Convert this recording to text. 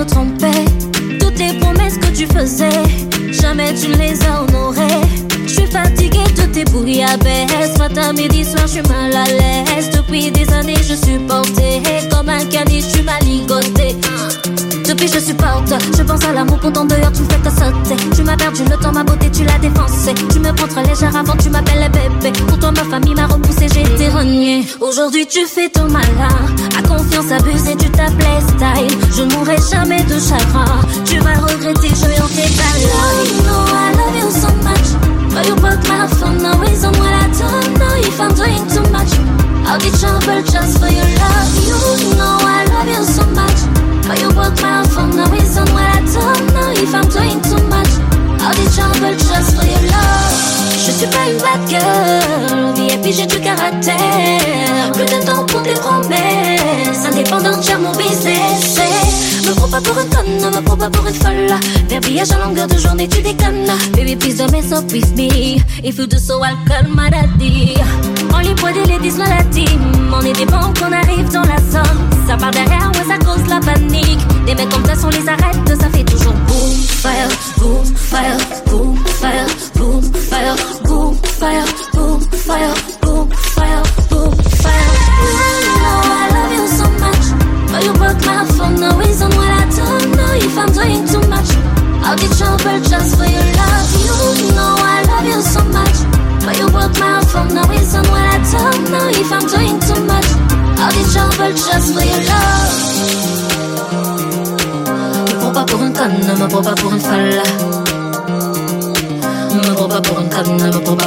trompé. Toutes les promesses que tu faisais, jamais tu ne les as honorées. Je suis fatiguée de tes bouillabaisse. Matin, midi, soir, je suis mal à l'aise. Depuis des années, je supportais. Comme un caniche, tu m'as ligoté. Depuis je supporte, je pense à l'amour, pourtant dehors tu me fais que sauter. Tu m'as perdu le temps, ma beauté tu l'as défoncé. Tu me prends très légère avant tu m'appelles bébé. Pour toi ma famille m'a repoussé, j'ai été renié. Aujourd'hui tu fais ton malin, à confiance abusée tu t'appelais style. Je ne mourrai jamais de chagrin, tu vas regretter, je vais en tes life. You know I love you so much, but you broke my phone, no reason why I don't know if I'm doing too much. I'll be trouble just for your love. You know I love you so much, but you broke my phone, no reason why I don't know if I'm doing too much. I'll be trouble just for your love. Je suis pas une bad girl, VIP j'ai du caractère. Plus de temps pour tes promesses, indépendante gère mon business. Me prends pas pour une conne, ne me prends pas pour une folle. Verbiage à longueur de journée tu déconnes. Baby please don't mess up with me, if you do so I'll call my daddy. On les poids des ladies maladie, on est des banques, on arrive dans la zone. Ça part derrière, ouais ça cause la panique. Des mecs comme ça, on les arrête, ça fait toujours boom, fire, boom, fire, boom, fire, boom, fire, boom, fire, boom, fire, boom, fire, boom, fire. You know I love you so much, but you broke my phone, no reason why I don't know if I'm doing too much. I'll be trouble just for your love. You know I love you so much, but you broke my phone, no reason why I don't know if I'm doing too much. I'll be trouble just for your love. Me prends pas pour une conne, ne me prends pas pour une folle. Me prends pas pour une conne, ne me prends pas